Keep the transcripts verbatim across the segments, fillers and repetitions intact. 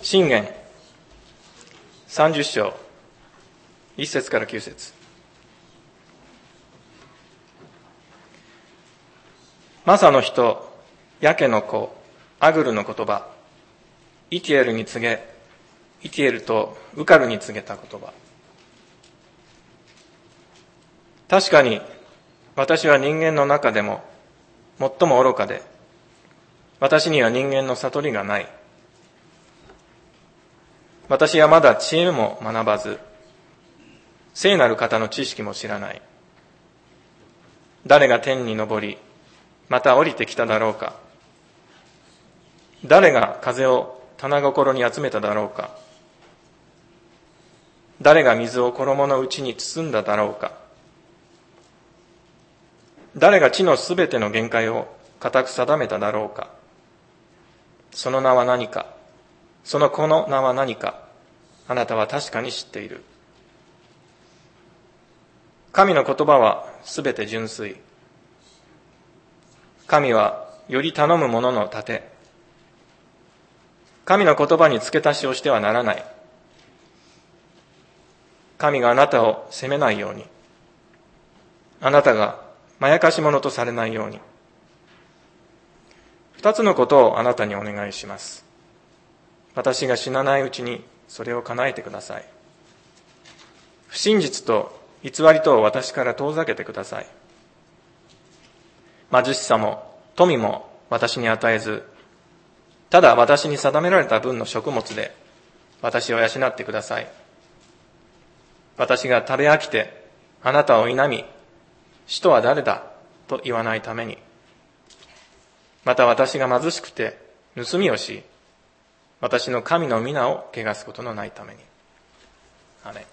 箴言さんじゅっ章いっ節からきゅう節。マサの人ヤケの子アグルの言葉、イティエルに告げ、イティエルとウカルに告げた言葉。確かに私は人間の中でも最も愚かで、私には人間の悟りがない。私はまだ知恵も学ばず、聖なる方の知識も知らない。誰が天に昇り、また降りてきただろうか。誰が風を棚心に集めただろうか。誰が水を衣の内に包んだだろうか。誰が地のすべての限界を固く定めただろうか。その名は何か、その子の名は何か、あなたは確かに知っている。神の言葉はすべて純粋。神はより頼む者の盾。神の言葉に付け足しをしてはならない。神があなたを責めないように、あなたがまやかし者とされないように。二つのことをあなたにお願いします。私が死なないうちにそれを叶えてください。不真実と偽りとを私から遠ざけてください。貧しさも富も私に与えず、ただ私に定められた分の食物で私を養ってください。私が食べ飽きてあなたを否み、使徒は誰だと言わないために、また私が貧しくて盗みをし、私の神の皆を汚すことのないために。アメン。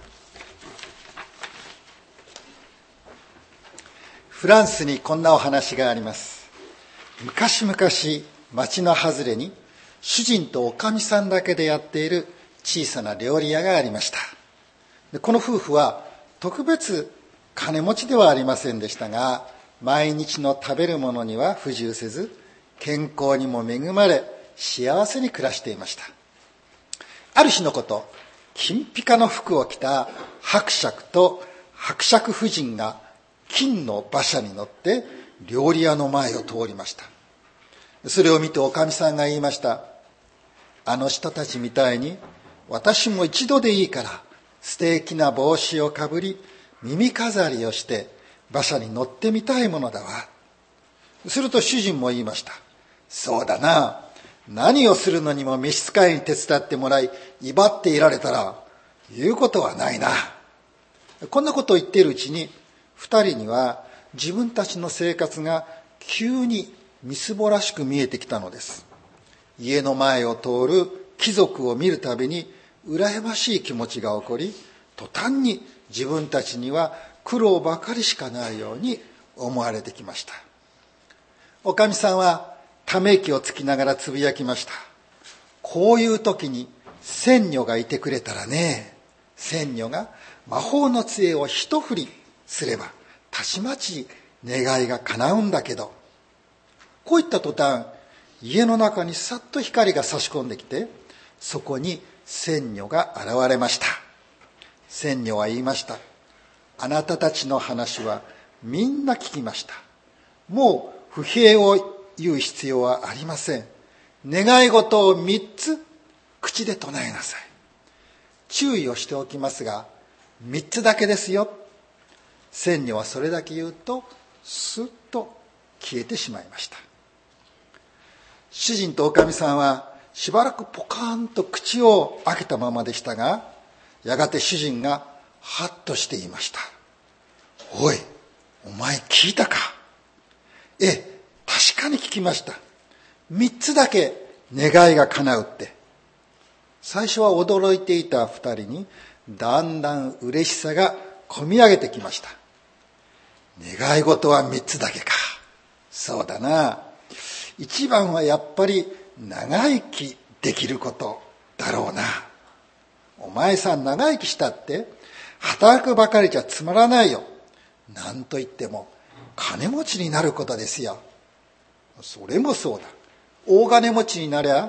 フランスにこんなお話があります。昔々町の外れに主人とおかみさんだけでやっている小さな料理屋がありました。でこの夫婦は特別金持ちではありませんでしたが、毎日の食べるものには不自由せず、健康にも恵まれ幸せに暮らしていました。ある日のこと、金ピカの服を着た伯爵と伯爵夫人が金の馬車に乗って料理屋の前を通りました。それを見ておかみさんが言いました。あの人たちみたいに私も一度でいいから素敵な帽子をかぶり、耳飾りをして馬車に乗ってみたいものだわ。すると主人も言いました。そうだな、何をするのにも召使いに手伝ってもらい威張っていられたら言うことはないな。こんなことを言っているうちに、二人には自分たちの生活が急にみすぼらしく見えてきたのです。家の前を通る貴族を見るたびに羨ましい気持ちが起こり、途端に自分たちには苦労ばかりしかないように思われてきました。おかみさんはため息をつきながらつぶやきました。こういう時に仙女がいてくれたらね。仙女が魔法の杖を一振りすればたちまち願いが叶うんだけど。こういった途端、家の中にさっと光が差し込んできて、そこに仙女が現れました。仙女は言いました。あなたたちの話はみんな聞きました。もう不平を言う必要はありません。願い事を三つ口で唱えなさい。注意をしておきますが、三つだけですよ。仙女はそれだけ言うとスッと消えてしまいました。主人とおかみさんはしばらくポカーンと口を開けたままでしたが、やがて主人がハッとして言いました。おい、お前聞いたか。ええ、確かに聞きました。三つだけ願いが叶うって。最初は驚いていた二人にだんだん嬉しさがこみ上げてきました。願い事は三つだけか。そうだな。一番はやっぱり長生きできることだろうな。お前さん長生きしたって働くばかりじゃつまらないよ。なんといっても金持ちになることですよ。それもそうだ。大金持ちになりゃ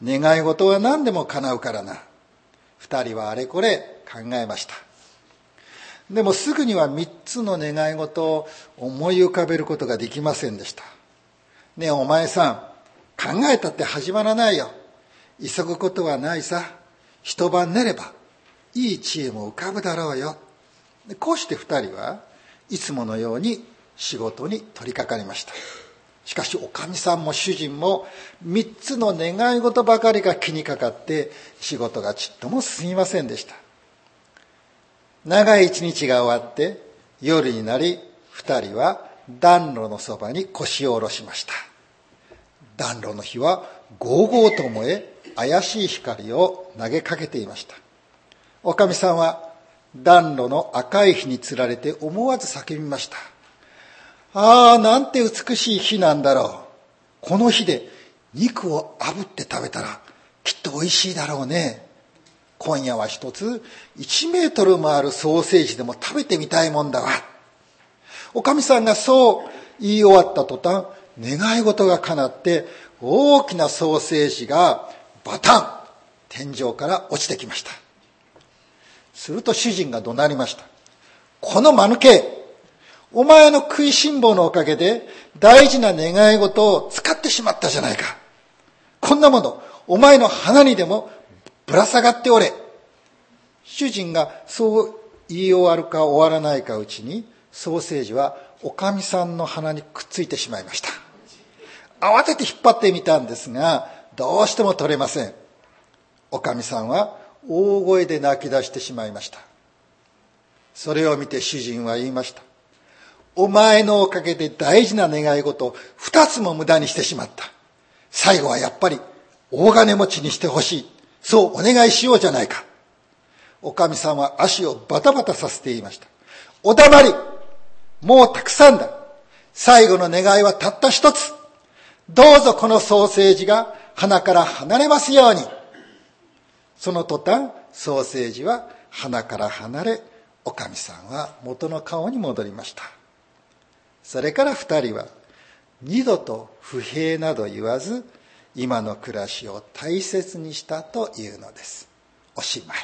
願い事は何でも叶うからな。二人はあれこれ考えました。でもすぐには三つの願い事を思い浮かべることができませんでした。ねえお前さん、考えたって始まらないよ。急ぐことはないさ。一晩寝ればいい知恵も浮かぶだろうよ。こうして二人はいつものように仕事に取り掛かりました。しかしおかみさんも主人も三つの願い事ばかりが気にかかって仕事がちっとも進みませんでした。長い一日が終わって夜になり、二人は暖炉のそばに腰を下ろしました。暖炉の火はゴーゴーと燃え、怪しい光を投げかけていました。おかみさんは暖炉の赤い火につられて思わず叫びました。ああ、なんて美しい火なんだろう。この火で肉を炙って食べたらきっと美味しいだろうね。今夜は一ついちメートルもあるソーセージでも食べてみたいもんだわ。おかみさんがそう言い終わった途端、願い事が叶って大きなソーセージがバタン、天井から落ちてきました。すると主人が怒鳴りました。この間抜け、お前の食いしん坊のおかげで大事な願い事を使ってしまったじゃないか。こんなものお前の鼻にでもぶら下がっておれ。主人がそう言い終わるか終わらないかうちに、ソーセージはおかみさんの鼻にくっついてしまいました。慌てて引っ張ってみたんですが、どうしても取れません。おかみさんは大声で泣き出してしまいました。それを見て主人は言いました。お前のおかげで大事な願い事を二つも無駄にしてしまった。最後はやっぱり大金持ちにしてほしい。そうお願いしようじゃないか。おかみさんは足をバタバタさせて言いました。お黙り、もうたくさんだ。最後の願いはたった一つ。どうぞこのソーセージが鼻から離れますように。その途端、ソーセージは鼻から離れ、おかみさんは元の顔に戻りました。それから二人は二度と不平など言わず、今の暮らしを大切にしたというのです。おしまい。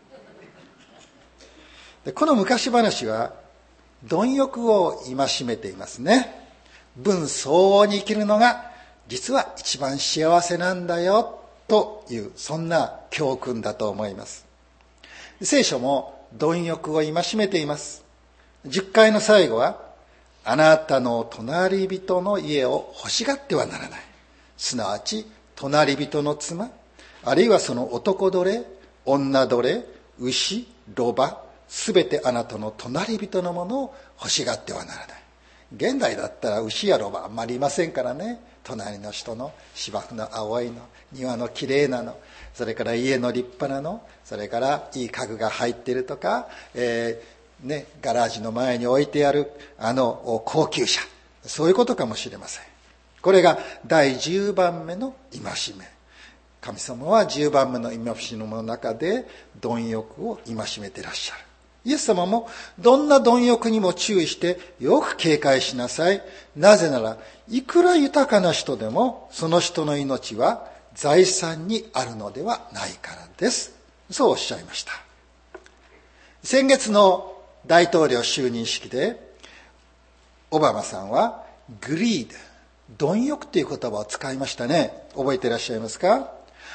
でこの昔話は貪欲を戒めていますね。分相応に生きるのが実は一番幸せなんだよという、そんな教訓だと思います。聖書も貪欲を戒めています。じゅっかいの最後は、あなたの隣人の家を欲しがってはならない。すなわち隣人の妻、あるいはその男奴隷、女奴隷、牛、ロバ、すべてあなたの隣人のものを欲しがってはならない。現代だったら牛やロバあんまりいませんからね。隣の人の芝生の青いの、庭のきれいなの、それから家の立派なの、それからいい家具が入っているとか、えーね、ガラージの前に置いてあるあの高級車、そういうことかもしれません。これがだいじゅうばんめの戒め。神様はじゅうばんめの戒めの中で貪欲を戒めていらっしゃる。イエス様もどんな貪欲にも注意してよく警戒しなさい。なぜならいくら豊かな人でもその人の命は財産にあるのではないからです。そうおっしゃいました。先月の大統領就任式でオバマさんはグリード、貪欲という言葉を使いましたね。覚えていらっしゃいますか？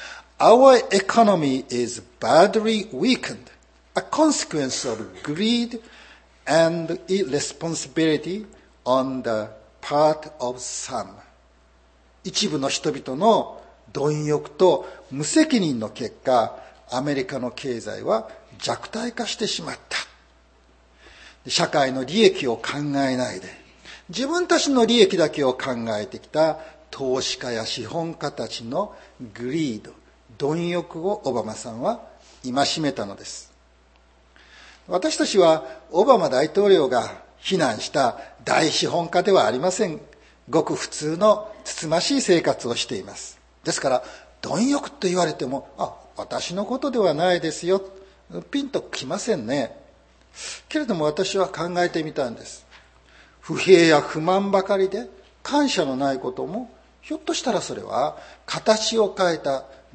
Our economy is badly weakened.A consequence of greed and irresponsibility on the part of some. 一部の人々の貪欲と無責任の結果、アメリカの経済は弱体化してしまった。社会の利益を考えないで、自分たちの利益だけを考えてきた投資家や資本家たちのグリード、貪欲をオバマさんは戒めたのです。私たちはオバマ大統領が非難した大資本家ではありません。ごく普通のつつましい生活をしています。ですから貪欲と言われても、あ、私のことではないですよ、ピンときませんね。けれども私は考えてみたんです。不平や不満ばかりで感謝のないことも、ひょっとしたらそれは形を変えた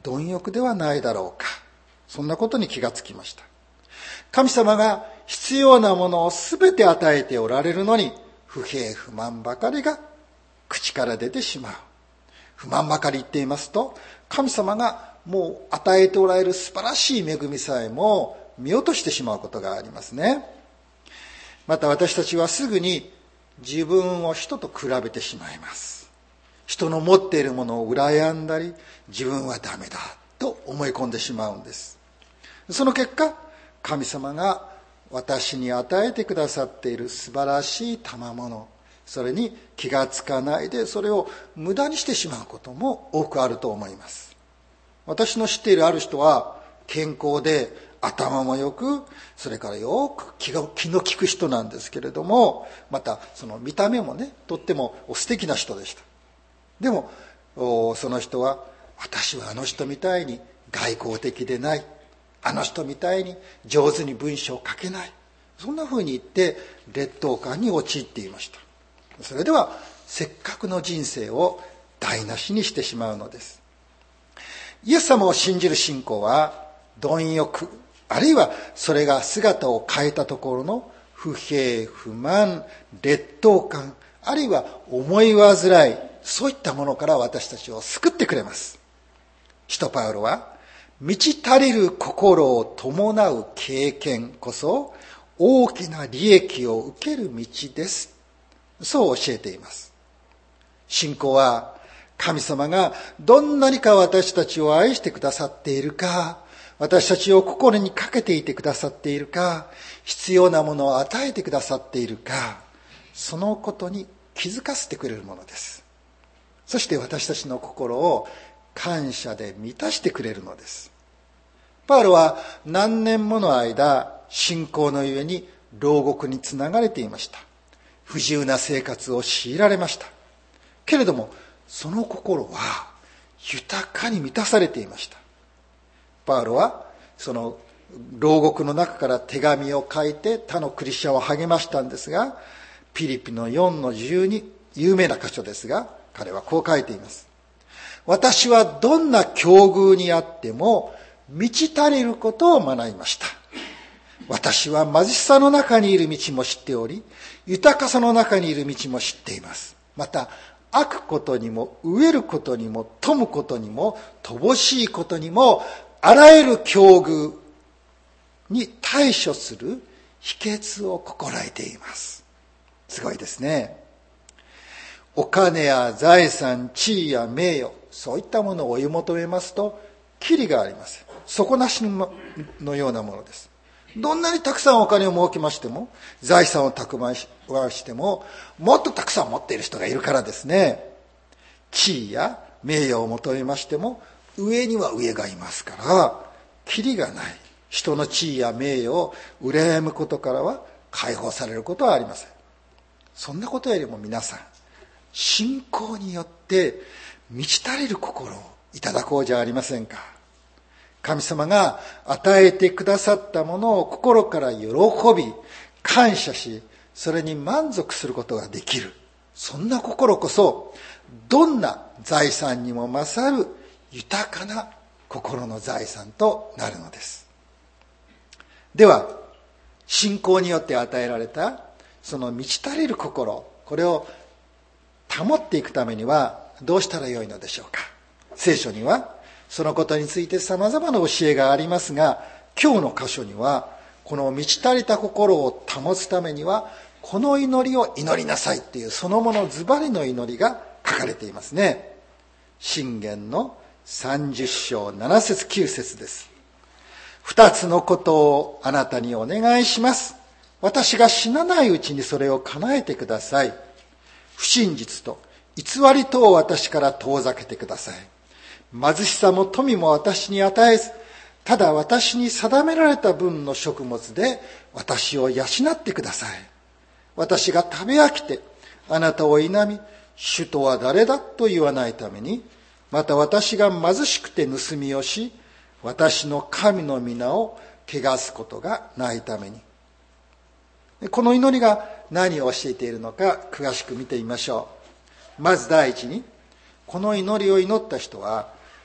貪欲ではないだろうか。そんなことに気がつきました。神様が必要なものをすべて与えておられるのに、不平不満ばかりが口から出てしまう。不満ばかり言っていますと、神様がもう与えておられる素晴らしい恵みさえも見落としてしまうことがありますね。また私たちはすぐに自分を人と比べてしまいます。人の持っているものを羨んだり、自分はダメだと思い込んでしまうんです。その結果、神様が私に与えてくださっている素晴らしい賜物、それに気がつかないでそれを無駄にしてしまうことも多くあると思います。私の知っているある人は健康で頭もよく、それからよく気が気の利く人なんですけれども、またその見た目もね、とっても素敵な人でした。でもその人は、私はあの人みたいに外交的でない、あの人みたいに上手に文章を書けない、そんなふうに言って劣等感に陥っていました。それではせっかくの人生を台無しにしてしまうのです。イエス様を信じる信仰は、貪欲、あるいはそれが姿を変えたところの不平不満、劣等感、あるいは思い煩い、そういったものから私たちを救ってくれます。使徒パウロは、満ち足りる心を伴う経験こそ大きな利益を受ける道です、そう教えています。信仰は、神様がどんなにか私たちを愛してくださっているか、私たちを心にかけていてくださっているか、必要なものを与えてくださっているか、そのことに気づかせてくれるものです。そして私たちの心を感謝で満たしてくれるのです。パウロは何年もの間、信仰のゆえに牢獄につながれていました。不自由な生活を強いられました。けれども、その心は豊かに満たされていました。パウロはその牢獄の中から手紙を書いて他のクリスチャンを励ましたんですが、ピリピのよんのじゅうに、有名な箇所ですが、彼はこう書いています。私はどんな境遇にあっても満ち足りることを学びました。私は貧しさの中にいる道も知っており、豊かさの中にいる道も知っています。また、飽くことにも飢えることにも富むことにも乏しいことにも、あらゆる境遇に対処する秘訣を心得ています。すごいですね。お金や財産、地位や名誉、そういったものを追い求めますと、キリがありません。底なしのようなものです。どんなにたくさんお金を儲けましても、財産を蓄えしても、もっとたくさん持っている人がいるからですね。地位や名誉を求めましても、上には上がいますから、キリがない。人の地位や名誉を羨むことからは解放されることはありません。そんなことよりも皆さん、信仰によって満ち足りる心をいただこうじゃありませんか。神様が与えてくださったものを心から喜び、感謝し、それに満足することができる。そんな心こそ、どんな財産にも勝る豊かな心の財産となるのです。では、信仰によって与えられた、その満ち足りる心、これを保っていくためにはどうしたらよいのでしょうか。聖書にはそのことについて様々な教えがありますが、今日の箇所にはこの満ち足りた心を保つためにはこの祈りを祈りなさいっていう、そのものズバリの祈りが書かれていますね。箴言のさんじゅっ章なな節きゅう節です。二つのことをあなたにお願いします。私が死なないうちにそれを叶えてください。不真実と偽りとを私から遠ざけてください。貧しさも富も私に与えず、ただ私に定められた分の食物で私を養ってください。私が食べ飽きてあなたを否み、主とは誰だと言わないために、また私が貧しくて盗みをし、私の神の皆を汚すことがないために。この祈りが何を教えているのか詳しく見てみましょう。まず第一に、この祈りを祈った人は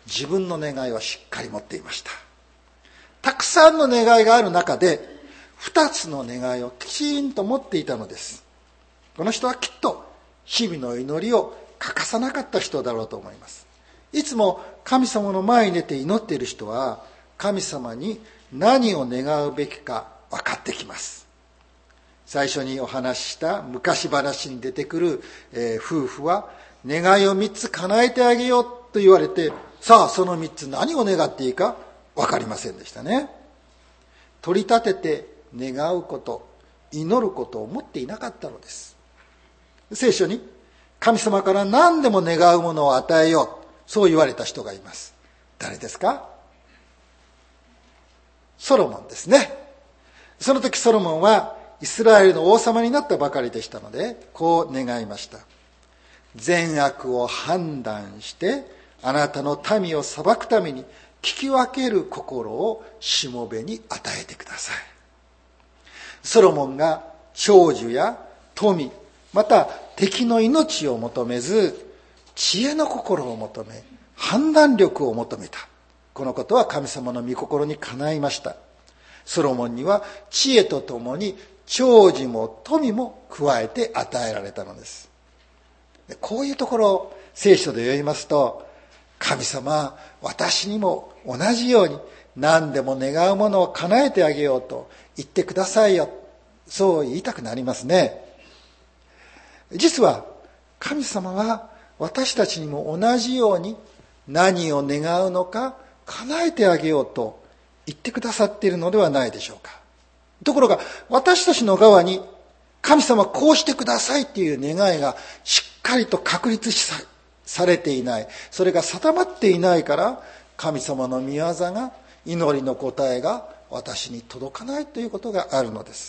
自分の願いはしっかり持っていました。たくさんの願いがある中で二つの願いをきちんと持っていたのです。この人はきっと日々の祈りを欠かさなかった人だろうと思います。いつも神様の前に出て祈っている人は神様に何を願うべきか分かってきます。最初にお話しした昔話に出てくる、えー、夫婦は願いを三つ叶えてあげようと言われて、さあその三つ何を願っていいか分かりませんでしたね。取り立てて願うこと、祈ることを持っていなかったのです。聖書に神様から何でも願うものを与えよう、そう言われた人がいます。誰ですか？ソロモンですね。その時ソロモンはイスラエルの王様になったばかりでしたので、こう願いました。善悪を判断してあなたの民を裁くために聞き分ける心をしもべに与えてください。ソロモンが長寿や富、また敵の命を求めず、知恵の心を求め、判断力を求めた。このことは神様の御心にかないました。ソロモンには知恵とともに長寿も富も加えて与えられたのです。こういうところを聖書で読みますと、神様、私にも同じように何でも願うものを叶えてあげようと言ってくださいよ。そう言いたくなりますね。実は神様は私たちにも同じように何を願うのか叶えてあげようと言ってくださっているのではないでしょうか。ところが私たちの側に神様こうしてくださいっていう願いがしっかりと確立さされていない、それが定まっていないから、神様の御業が、祈りの答えが私に届かないということがあるのです。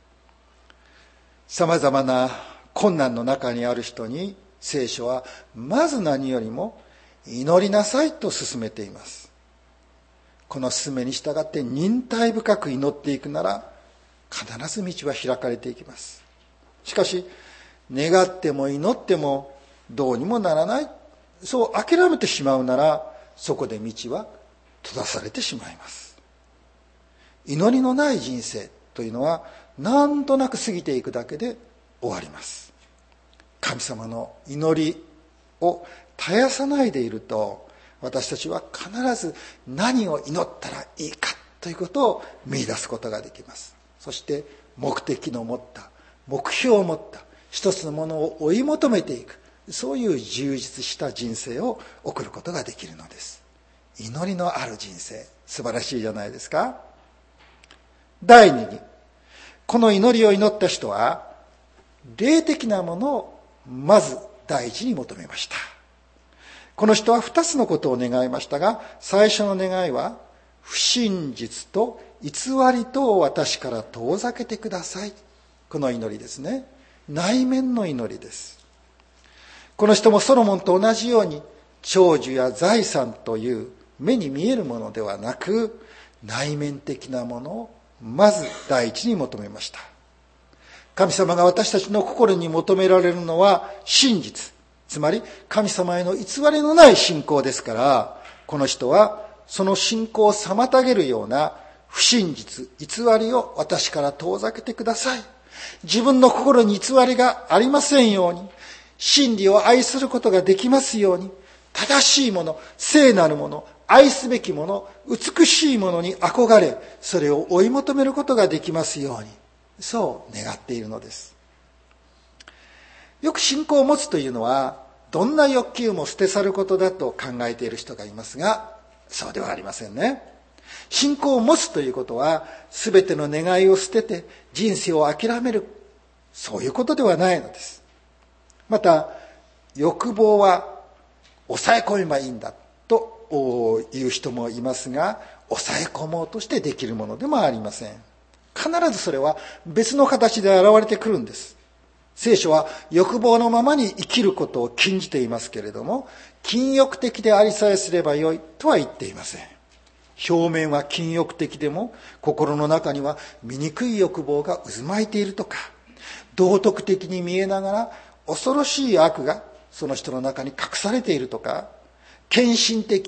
さまざまな困難の中にある人に聖書はまず何よりも祈りなさいと勧めています。この勧めに従って忍耐深く祈っていくなら必ず道は開かれていきます。しかし願っても祈ってもどうにもならない、そう諦めてしまうなら、そこで道は閉ざされてしまいます。祈りのない人生というのはなんとなく過ぎていくだけで終わります。神様の祈りを絶やさないでいると、私たちは必ず何を祈ったらいいかということを見出すことができます。そして目的の持った、目標を持った一つのものを追い求めていく、そういう充実した人生を送ることができるのです。祈りのある人生、素晴らしいじゃないですか。第二に、この祈りを祈った人は霊的なものをまず第一に求めました。この人は二つのことを願いましたが、最初の願いは不真実と偽りとを私から遠ざけてください。この祈りですね。内面の祈りです。この人もソロモンと同じように長寿や財産という目に見えるものではなく、内面的なものをまず第一に求めました。神様が私たちの心に求められるのは真実、つまり神様への偽りのない信仰ですから、この人はその信仰を妨げるような不真実、偽りを私から遠ざけてください。自分の心に偽りがありませんように、真理を愛することができますように、正しいもの、聖なるもの、愛すべきもの、美しいものに憧れ、それを追い求めることができますように、そう願っているのです。よく信仰を持つというのは、どんな欲求も捨て去ることだと考えている人がいますが、そうではありませんね。信仰を持つということは、すべての願いを捨てて人生を諦める、そういうことではないのです。また、欲望は抑え込めばいいんだという人もいますが、抑え込もうとしてできるものでもありません。必ずそれは別の形で現れてくるんです。聖書は欲望のままに生きることを禁じていますけれども、禁欲的でありさえすればよいとは言っていません。表面は禁欲的でも、心の中には醜い欲望が渦巻いているとか、道徳的に見えながら恐ろしい悪がその人の中に隠されているとか、献身的、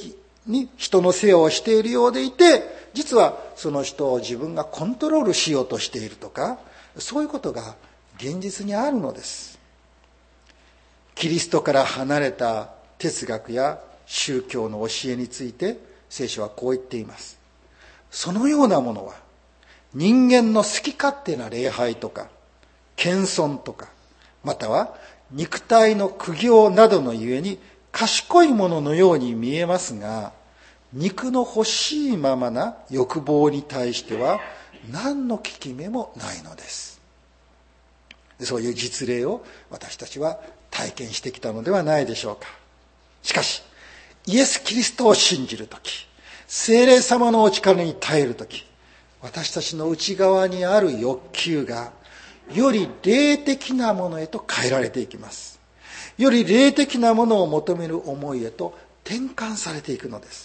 に人の世話をしているようでいて、実はその人を自分がコントロールしようとしているとか、そういうことが現実にあるのです。キリストから離れた哲学や宗教の教えについて聖書はこう言っています。そのようなものは人間の好き勝手な礼拝とか謙遜とか、または肉体の苦行などのゆえに賢いもののように見えますが、肉の欲しいままな欲望に対しては何の効き目もないのです。そういう実例を私たちは体験してきたのではないでしょうか。しかしイエス・キリストを信じるとき、聖霊様のお力に耐えるとき、私たちの内側にある欲求がより霊的なものへと変えられていきます。より霊的なものを求める思いへと転換されていくのです。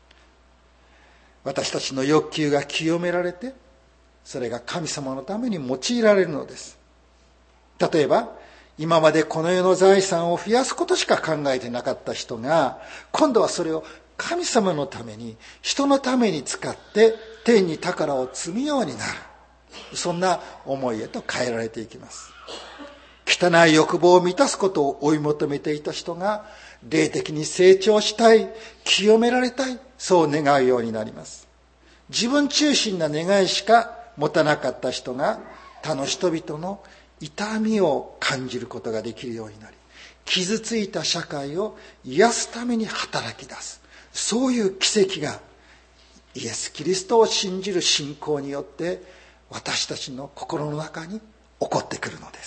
私たちの欲求が清められて、それが神様のために用いられるのです。例えば今までこの世の財産を増やすことしか考えてなかった人が、今度はそれを神様のために、人のために使って天に宝を積むようになる。そんな思いへと変えられていきます。汚い欲望を満たすことを追い求めていた人が、霊的に成長したい、清められたい、そう願うようになります。自分中心な願いしか持たなかった人が、他の人々の痛みを感じることができるようになり、傷ついた社会を癒すために働き出す、そういう奇跡がイエス・キリストを信じる信仰によって私たちの心の中に起こってくるのです。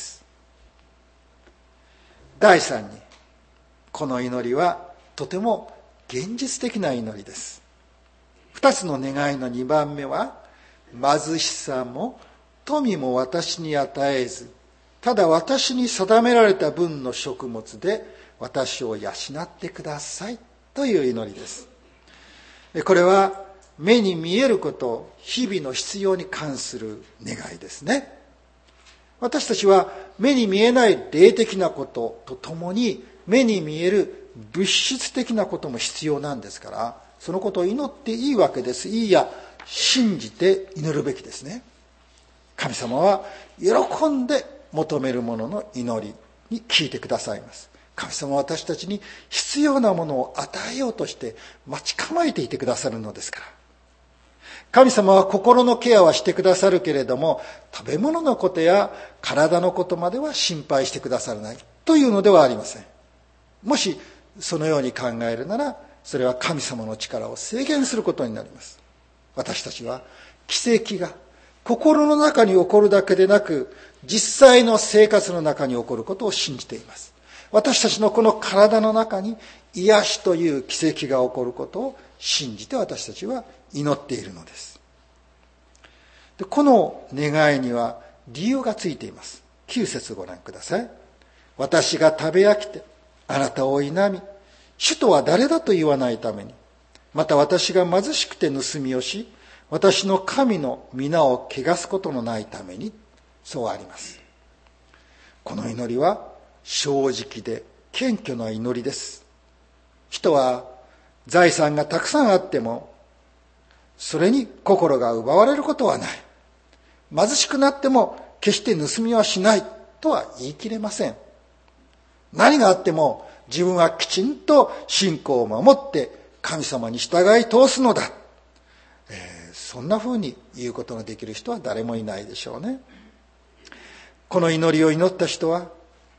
第三に、この祈りはとても現実的な祈りです。二つの願いの二番目は、貧しさも富も私に与えず、ただ私に定められた分の食物で私を養ってくださいという祈りです。これは目に見えること、日々の必要に関する願いですね。私たちは目に見えない霊的なこととともに、目に見える物質的なことも必要なんですから、そのことを祈っていいわけです。いいや、信じて祈るべきですね。神様は喜んで求めるものの祈りに聞いてくださいます。神様は私たちに必要なものを与えようとして待ち構えていてくださるのですから。神様は心のケアはしてくださるけれども、食べ物のことや体のことまでは心配してくださらないというのではありません。もしそのように考えるなら、それは神様の力を制限することになります。私たちは奇跡が心の中に起こるだけでなく、実際の生活の中に起こることを信じています。私たちのこの体の中に癒しという奇跡が起こることを信じて私たちは祈っているのです。で、この願いには理由がついています。きゅう節ご覧ください。私が食べ飽きてあなたを否み、主とは誰だと言わないために、また私が貧しくて盗みをし、私の神の皆を汚すことのないために、そうあります。この祈りは正直で謙虚な祈りです。人は財産がたくさんあっても、それに心が奪われることはない。貧しくなっても決して盗みはしないとは言い切れません。何があっても自分はきちんと信仰を守って神様に従い通すのだ。えー、そんな風に言うことのできる人は誰もいないでしょうね。この祈りを祈った人は、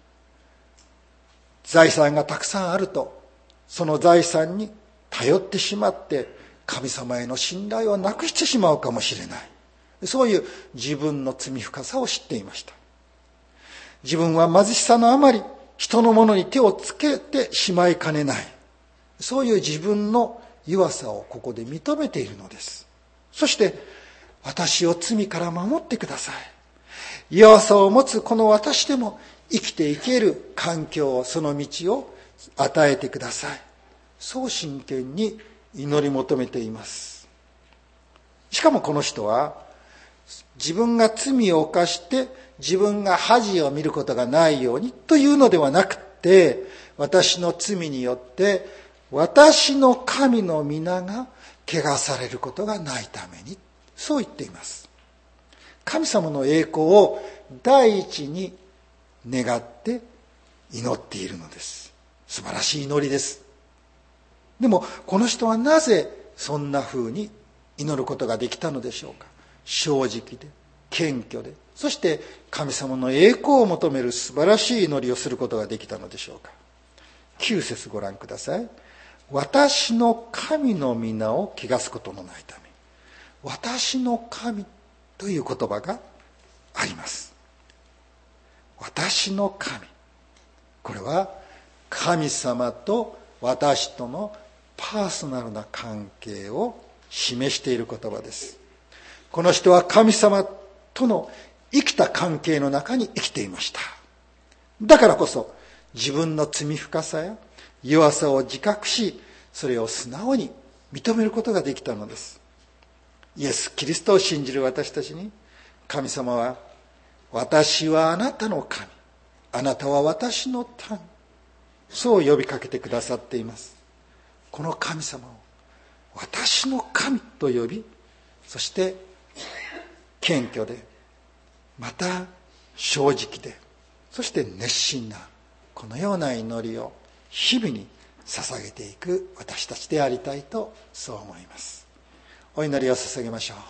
財産がたくさんあると、その財産に頼ってしまって神様への信頼をなくしてしまうかもしれない。そういう自分の罪深さを知っていました。自分は貧しさのあまり人のものに手をつけてしまいかねない。そういう自分の弱さをここで認めているのです。そして、私を罪から守ってください。弱さを持つこの私でも生きていける環境、その道を与えてください。そう真剣に祈り求めています。しかもこの人は、自分が罪を犯して自分が恥を見ることがないようにというのではなくて、私の罪によって私の神の皆が汚されることがないために、そう言っています。神様の栄光を第一に願って祈っているのです。素晴らしい祈りです。でもこの人はなぜそんな風に祈ることができたのでしょうか。正直で謙虚で、そして神様の栄光を求める素晴らしい祈りをすることができたのでしょうか。きゅう節ご覧ください。私の神の皆を汚すことのないため。私の神という言葉があります。私の神。これは神様と私とのパーソナルな関係を示している言葉です。この人は神様との生きた関係の中に生きていました。だからこそ自分の罪深さや弱さを自覚し、それを素直に認めることができたのです。イエス・キリストを信じる私たちに、神様は、私はあなたの神、あなたは私の民、そう呼びかけてくださっています。この神様を私の神と呼び、そして謙虚で、また正直で、そして熱心なこのような祈りを日々に捧げていく私たちでありたいと、そう思います。お祈りを捧げましょう。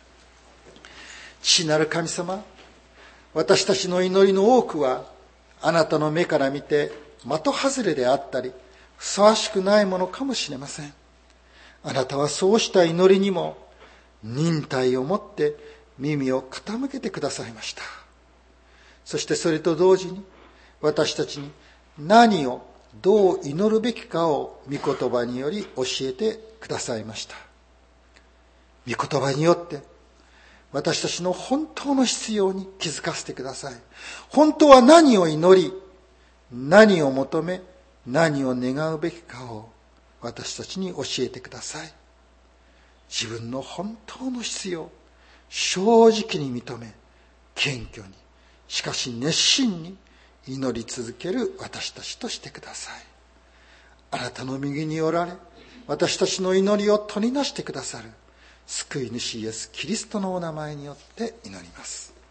父なる神様、私たちの祈りの多くはあなたの目から見て的外れであったり、ふさわしくないものかもしれません。あなたはそうした祈りにも忍耐を持って耳を傾けてくださいました。そしてそれと同時に私たちに何をどう祈るべきかを御言葉により教えてくださいました。御言葉によって私たちの本当の必要に気づかせてください。本当は何を祈り、何を求め、何を願うべきかを私たちに教えてください。自分の本当の必要、正直に認め、謙虚に、しかし熱心に祈り続ける私たちとしてください。あなたの右におられ、私たちの祈りを取りなしてくださる救い主イエス・キリストのお名前によって祈ります。